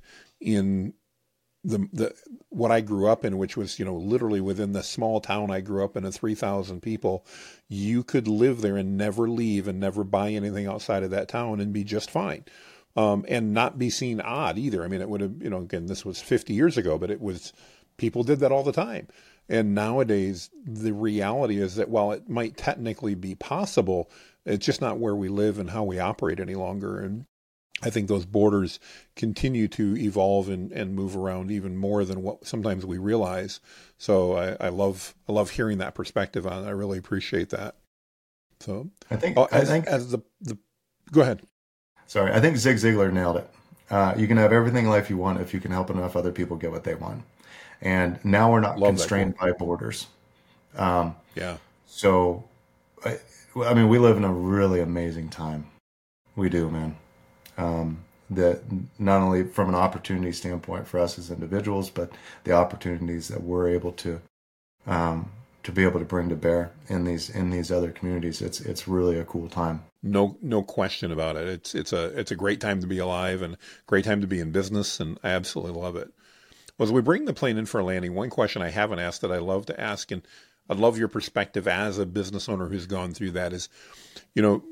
S1: in the the what I grew up in, which was, you know, literally within the small town I grew up in of three thousand people. You could live there and never leave and never buy anything outside of that town and be just fine. Um, and not be seen odd either. I mean, it would have, you know, again, this was fifty years ago, but it was, people did that all the time. And nowadays, the reality is that while it might technically be possible, it's just not where we live and how we operate any longer. And I think those borders continue to evolve and, and move around even more than what sometimes we realize. So I, I love I love hearing that perspective on it. I really appreciate that. So
S2: I think
S1: uh, as,
S2: I think
S1: as the the go ahead.
S2: Sorry, I think Zig Ziglar nailed it. Uh, you can have everything in life you want if you can help enough other people get what they want. And now we're not Love constrained by borders. Um,
S1: yeah.
S2: So, I, I mean, we live in a really amazing time. We do, man. Um, that not only from an opportunity standpoint for us as individuals, but the opportunities that we're able to um, to be able to bring to bear in these in these other communities. It's it's really a cool time.
S1: No, no question about it. It's it's a it's a great time to be alive and great time to be in business, and I absolutely love it. Well, as we bring the plane in for a landing, one question I haven't asked that I love to ask, and I'd love your perspective as a business owner who's gone through that, is, you know,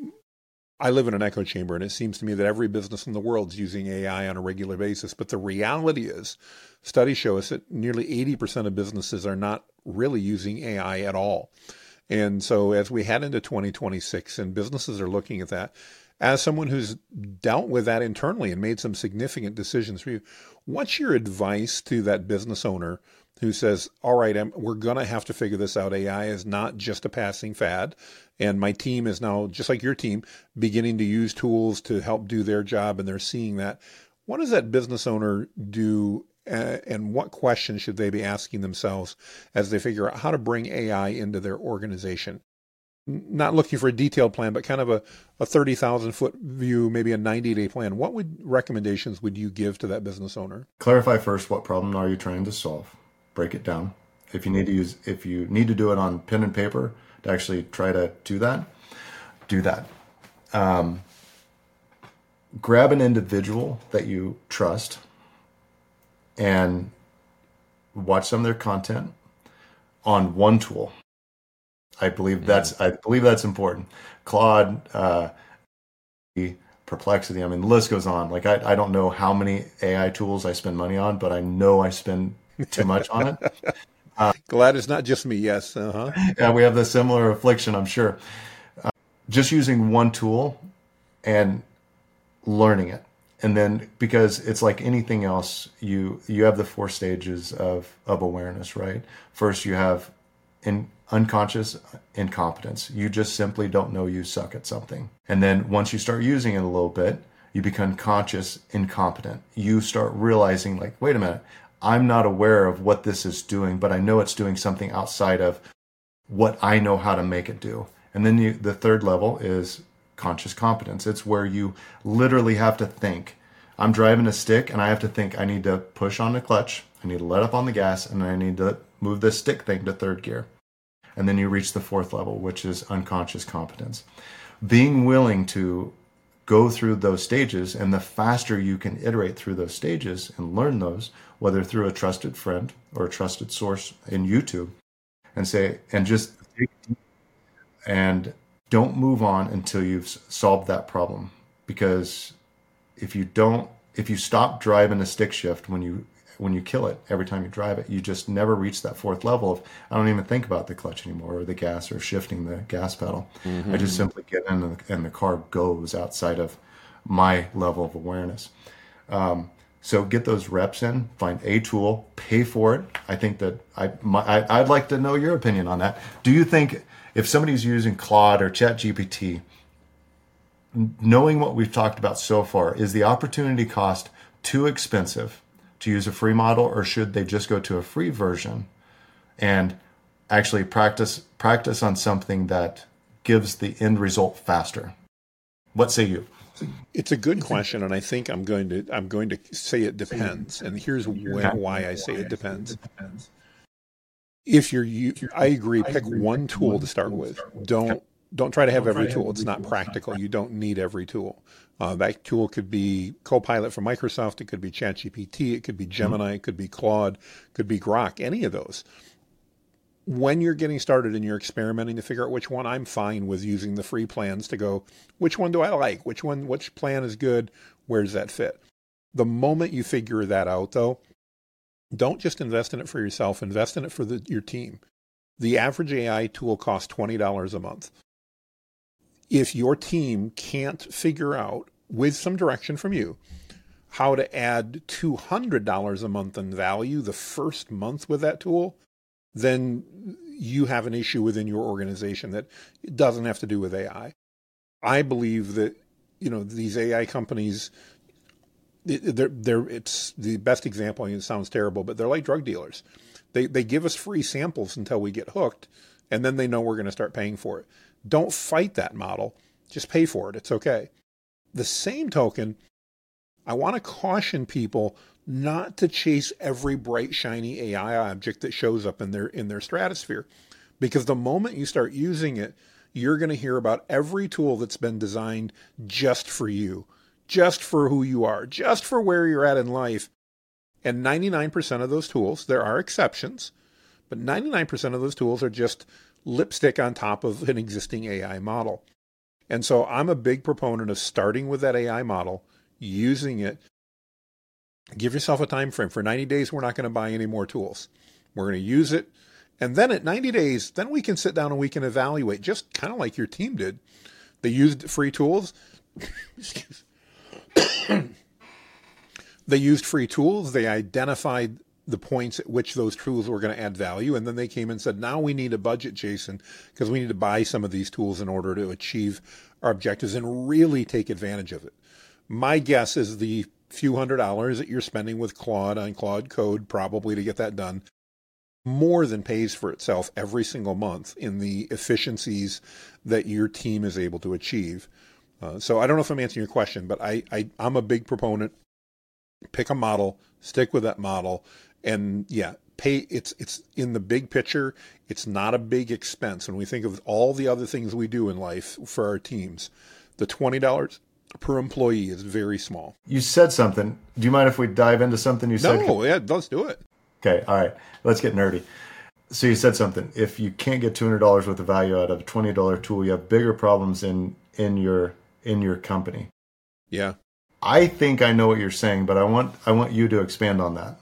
S1: I live in an echo chamber, and it seems to me that every business in the world is using A I on a regular basis. But the reality is, studies show us that nearly eighty percent of businesses are not really using A I at all. And so as we head into twenty twenty-six and businesses are looking at that, as someone who's dealt with that internally and made some significant decisions for you, what's your advice to that business owner who says, all right, I'm, we're going to have to figure this out. A I is not just a passing fad. And my team is now, just like your team, beginning to use tools to help do their job, and they're seeing that. What does that business owner do, uh, and what questions should they be asking themselves as they figure out how to bring A I into their organization? Not looking for a detailed plan, but kind of a, a thirty thousand foot view, maybe a ninety day plan. What would recommendations would you give to that business owner?
S2: Clarify first, what problem are you trying to solve? Break it down. If you need to use, if you need to do it on pen and paper to actually try to do that, do that. Um, grab an individual that you trust and watch some of their content on one tool. I believe that's I believe that's important. Claude, uh, Perplexity. I mean, the list goes on. Like I, I don't know how many A I tools I spend money on, but I know I spend too much on it.
S1: Uh, Glad it's not just me. Yes. Uh-huh.
S2: Yeah, we have the similar affliction, I'm sure. Uh, just using one tool and learning it. And then, because it's like anything else, you you have the four stages of, of awareness, right? First, you have in unconscious incompetence. You just simply don't know you suck at something. And then once you start using it a little bit, you become conscious incompetent. You start realizing, like, wait a minute, I'm not aware of what this is doing, but I know it's doing something outside of what I know how to make it do. And then you, the third level is conscious competence. It's where you literally have to think. I'm driving a stick and I have to think I need to push on the clutch, I need to let up on the gas, and I need to move this stick thing to third gear. And then you reach the fourth level, which is unconscious competence. Being willing to go through those stages, and the faster you can iterate through those stages and learn those, whether through a trusted friend or a trusted source in YouTube, and say, and just and don't move on until you've solved that problem. Because if you don't, if you stop driving a stick shift when you when you kill it every time you drive it, you just never reach that fourth level of, I don't even think about the clutch anymore, or the gas, or shifting the gas pedal. Mm-hmm. I just simply get in and the, and the car goes outside of my level of awareness. Um, so get those reps in, find a tool, pay for it. I think that I, my, I, I'd like to know your opinion on that. Do you think if somebody's using Claude or ChatGPT, knowing what we've talked about so far, is the opportunity cost too expensive to use a free model, or should they just go to a free version and actually practice practice on something that gives the end result faster? What say you?
S1: It's a good question, and I think I'm going to I'm going to say it depends. And here's where, why I say it depends. If you're, you, I agree. Pick one tool to start with. Don't don't try to have every tool. It's not practical. You don't need every tool. Uh, that tool could be Copilot from Microsoft. It could be ChatGPT. It could be Gemini. It could be Claude. It could be Grok. Any of those. When you're getting started and you're experimenting to figure out which one, I'm fine with using the free plans to go, which one do I like? Which one, which plan is good? Where does that fit? The moment you figure that out, though, don't just invest in it for yourself. Invest in it for the, your team. The average A I tool costs twenty dollars a month. If your team can't figure out, with some direction from you, how to add two hundred dollars a month in value the first month with that tool, then you have an issue within your organization that it doesn't have to do with A I. I believe that, you know, these A I companies, they're, they're, it's the best example, and it sounds terrible, but they're like drug dealers. They, they give us free samples until we get hooked, and then they know we're going to start paying for it. Don't fight that model. Just pay for it. It's okay. The same token, I want to caution people not to chase every bright, shiny A I object that shows up in their in their stratosphere. Because the moment you start using it, you're going to hear about every tool that's been designed just for you, just for who you are, just for where you're at in life. And ninety-nine percent of those tools, there are exceptions, but ninety-nine percent of those tools are just lipstick on top of an existing A I model. And so I'm a big proponent of starting with that A I model, using it. Give yourself a time frame. For ninety days, we're not going to buy any more tools. We're going to use it. And then at ninety days, then we can sit down and we can evaluate, just kind of like your team did. They used free tools. excuse they used free tools. They identified the points at which those tools were going to add value. And then they came and said, now we need a budget, Jason, because we need to buy some of these tools in order to achieve our objectives and really take advantage of it. My guess is the few hundred dollars that you're spending with Claude on Claude Code probably to get that done more than pays for itself every single month in the efficiencies that your team is able to achieve. Uh, so I don't know if I'm answering your question, but I, I, I'm a big proponent. Pick a model, stick with that model, and yeah, pay. It's it's in the big picture. It's not a big expense when we think of all the other things we do in life for our teams. The twenty dollars per employee is very small.
S2: You said something. Do you mind if we dive into something you said?
S1: No, yeah, let's do it.
S2: Okay, all right. Let's get nerdy. So you said something. If you can't get two hundred dollars worth of value out of a twenty dollars tool, you have bigger problems in in your in your company.
S1: Yeah.
S2: I think I know what you're saying, but I want I want you to expand on that.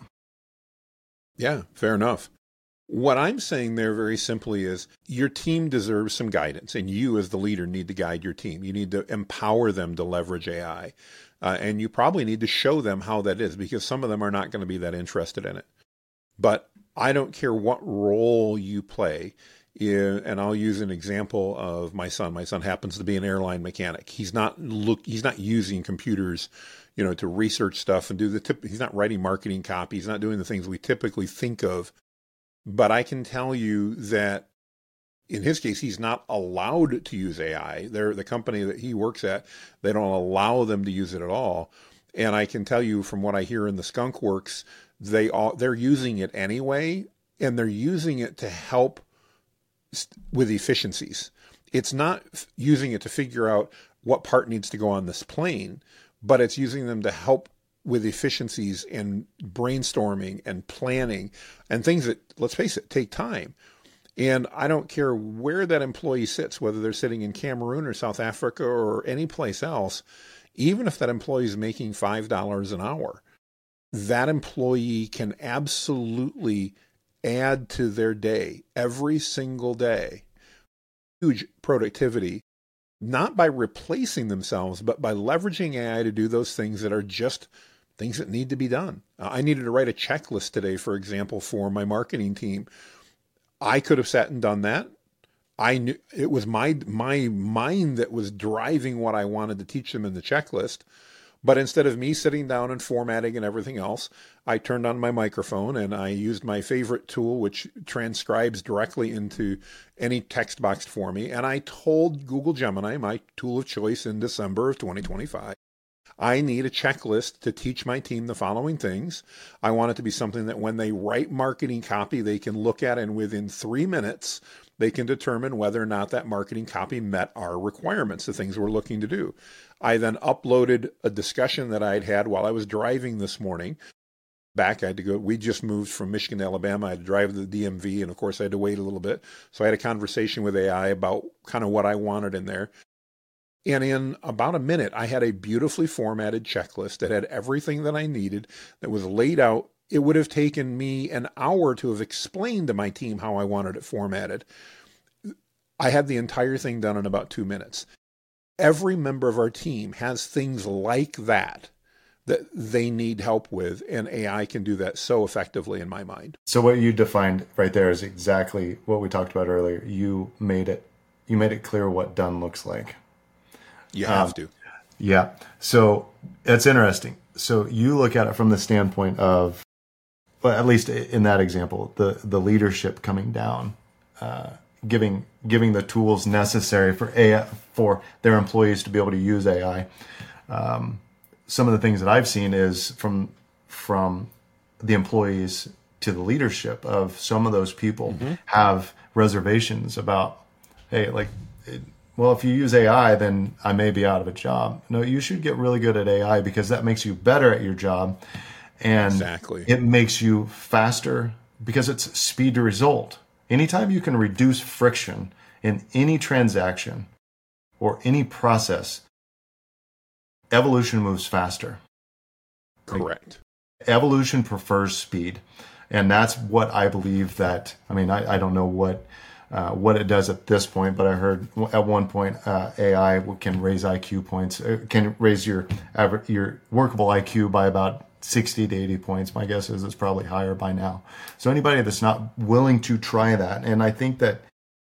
S1: Yeah, fair enough. What I'm saying there very simply is your team deserves some guidance, and you as the leader need to guide your team. You need to empower them to leverage A I, uh, and you probably need to show them how that is, because some of them are not going to be that interested in it. But I don't care what role you play. And I'll use an example of my son. My son happens to be an airline mechanic. He's not look. He's not using computers, you know, to research stuff and do the tip. He's not writing marketing copy. He's not doing the things we typically think of. But I can tell you that in his case, he's not allowed to use A I. They're the company that he works at. They don't allow them to use it at all. And I can tell you from what I hear in the Skunk Works, they all they're using it anyway, and they're using it to help with efficiencies. It's not using it to figure out what part needs to go on this plane, but it's using them to help with efficiencies and brainstorming and planning and things that, let's face it, take time. And I don't care where that employee sits, whether they're sitting in Cameroon or South Africa or any place else, even if that employee is making five dollars an hour, that employee can absolutely add to their day every single day. Huge productivity, not by replacing themselves, but by leveraging A I to do those things that are just things that need to be done. Uh, I needed to write a checklist today, for example, for my marketing team. I could have sat and done that. I knew it was my my mind that was driving what I wanted to teach them in the checklist. But instead of me sitting down and formatting and everything else, I turned on my microphone and I used my favorite tool, which transcribes directly into any text box for me. And I told Google Gemini, my tool of choice in December of twenty twenty-five, I need a checklist to teach my team the following things. I want it to be something that when they write marketing copy, they can look at, and within three minutes, they can determine whether or not that marketing copy met our requirements, the things we're looking to do. I then uploaded a discussion that I'd had while I was driving this morning. Back, I had to go, we just moved from Michigan to Alabama. I had to drive to the D M V, and of course I had to wait a little bit. So I had a conversation with A I about kind of what I wanted in there. And in about a minute, I had a beautifully formatted checklist that had everything that I needed, that was laid out. It would have taken me an hour to have explained to my team how I wanted it formatted. I had the entire thing done in about two minutes. Every member of our team has things like that that they need help with, and A I can do that so effectively in my mind.
S2: So what you defined right there is exactly what we talked about earlier. You made it, you made it clear what done looks like.
S1: You have
S2: um,
S1: to.
S2: Yeah. So it's interesting. So you look at it from the standpoint of, well, at least in that example, the, the leadership coming down, uh, giving giving the tools necessary for A I, for their employees to be able to use A I. Um, some of the things that I've seen is from from the employees to the leadership of some of those people mm-hmm. have reservations about, hey, like, it, well, if you use A I, then I may be out of a job. No, you should get really good at A I because that makes you better at your job. And
S1: exactly.
S2: It makes you faster because it's speed to result. Anytime you can reduce friction in any transaction or any process, evolution moves faster.
S1: Correct.
S2: Like, evolution prefers speed. And that's what I believe that, I mean, I, I don't know what uh, what it does at this point, but I heard at one point uh, A I can raise I Q points, uh, can raise your average, your workable I Q by about sixty to eighty points. My guess is it's probably higher by now. So anybody that's not willing to try that, and I think that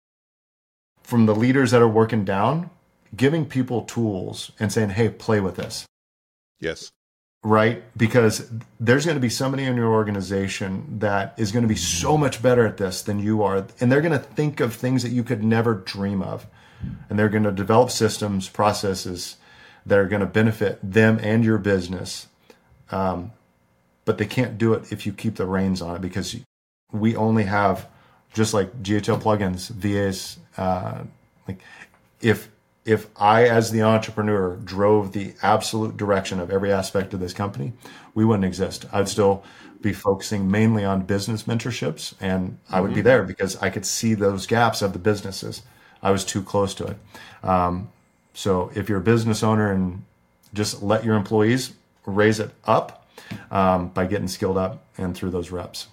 S2: from the leaders that are working down, giving people tools and saying, hey, play with this.
S1: Yes.
S2: Right? Because there's going to be somebody in your organization that is going to be so much better at this than you are. And they're going to think of things that you could never dream of. And they're going to develop systems, processes that are going to benefit them and your business. Um, but they can't do it if you keep the reins on it, because we only have, just like G H L plugins, V As, uh, like if if I, as the entrepreneur, drove the absolute direction of every aspect of this company, we wouldn't exist. I'd still be focusing mainly on business mentorships, and I would mm-hmm. be there because I could see those gaps of the businesses. I was too close to it. Um, so if you're a business owner, and just let your employees raise it up um, by getting skilled up and through those reps.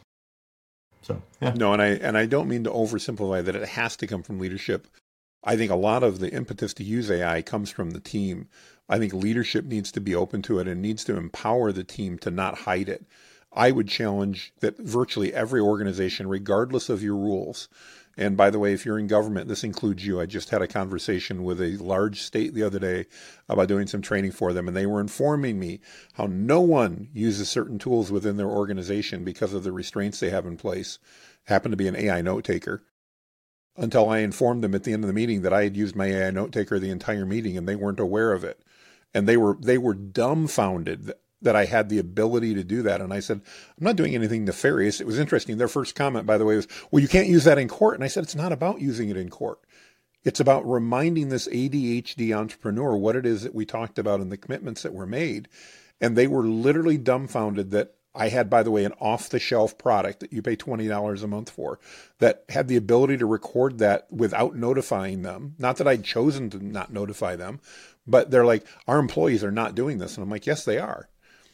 S2: So, yeah.
S1: No, and I and I don't mean to oversimplify that it has to come from leadership. I think a lot of the impetus to use A I comes from the team. I think leadership needs to be open to it and needs to empower the team to not hide it. I would challenge that virtually every organization, regardless of your rules, and by the way, if you're in government, this includes you. I just had a conversation with a large state the other day about doing some training for them, and they were informing me how no one uses certain tools within their organization because of the restraints they have in place. Happened to be an A I note taker. Until I informed them at the end of the meeting that I had used my A I note taker the entire meeting, and they weren't aware of it. And they were they were dumbfounded that, that I had the ability to do that. And I said, I'm not doing anything nefarious. It was interesting. Their first comment, by the way, was, well, you can't use that in court. And I said, it's not about using it in court. It's about reminding this A D H D entrepreneur what it is that we talked about and the commitments that were made. And they were literally dumbfounded that I had, by the way, an off-the-shelf product that you pay twenty dollars a month for that had the ability to record that without notifying them. Not that I'd chosen to not notify them, but they're like, our employees are not doing this. And I'm like, yes, they are.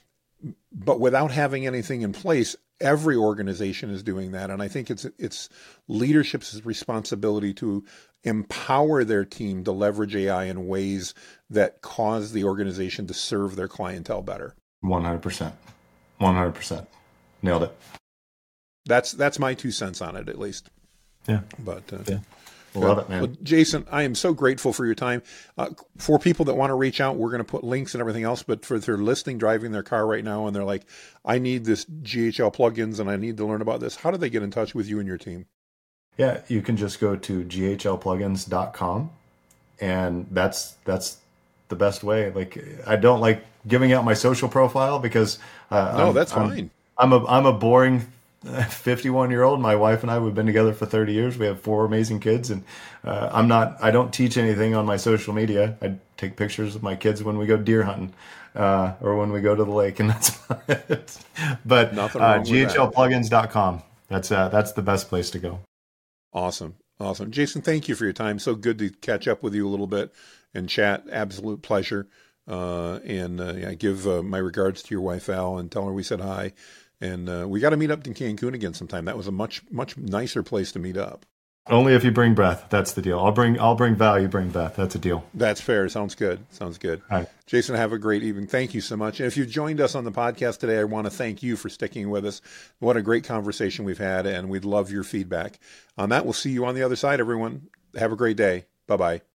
S1: But without having anything in place, every organization is doing that. And I think it's it's leadership's responsibility to empower their team to leverage A I in ways that cause the organization to serve their clientele better.
S2: one hundred percent. one hundred percent. Nailed it.
S1: That's that's my two cents on it, at least.
S2: Yeah.
S1: But uh,
S2: yeah. Love it, man.
S1: Well, Jason, I am so grateful for your time. Uh, for people that want to reach out, we're going to put links and everything else. But for if they're listening, driving their car right now, and they're like, I need this G H L plugins and I need to learn about this, how do they get in touch with you and your team?
S2: Yeah, you can just go to G H L plugins dot com, and that's that's the best way. Like, I don't like giving out my social profile because uh,
S1: no,
S2: I'm,
S1: that's
S2: I'm,
S1: fine.
S2: I'm a I'm a boring fifty-one year old. My wife and I, we've been together for thirty years. We have four amazing kids, and uh, I'm not. I don't teach anything on my social media. I take pictures of my kids when we go deer hunting uh, or when we go to the lake, and that's it. But uh, G H L plugins dot com. That's uh, that's the best place to go.
S1: Awesome, awesome, Jason. Thank you for your time. So good to catch up with you a little bit and chat. Absolute pleasure. Uh, and uh, yeah, give uh, my regards to your wife Val and tell her we said hi. And uh, we got to meet up in Cancun again sometime. That was a much much nicer place to meet up.
S2: Only if you bring Beth. That's the deal. I'll bring I'll bring Val. You bring Beth. That's a deal.
S1: That's fair. Sounds good. Sounds good.
S2: All right.
S1: Jason, have a great evening. Thank you so much. And if you've joined us on the podcast today, I want to thank you for sticking with us. What a great conversation we've had, and we'd love your feedback. On that, we'll see you on the other side, everyone. Have a great day. Bye-bye.